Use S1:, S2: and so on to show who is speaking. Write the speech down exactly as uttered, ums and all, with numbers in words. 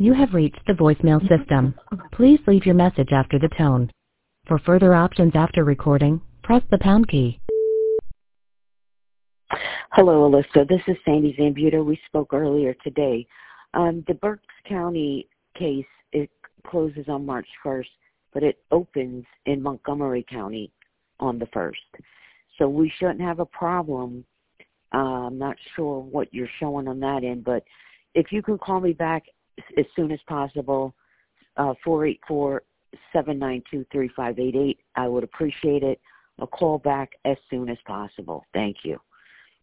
S1: You have reached the voicemail system. Please leave your message after the tone. For further options after recording, press the pound key.
S2: Hello, Alyssa. This is Sandy Zambuta. We spoke earlier today. Um, the Berks County case, it closes on March first, but it opens in Montgomery County on the first. So we shouldn't have a problem. Uh, I'm not sure what you're showing on that end, but if you can call me back as soon as possible, uh, four eight four, seven nine two, three five eight eight, I would appreciate it. A call back as soon as possible. Thank you.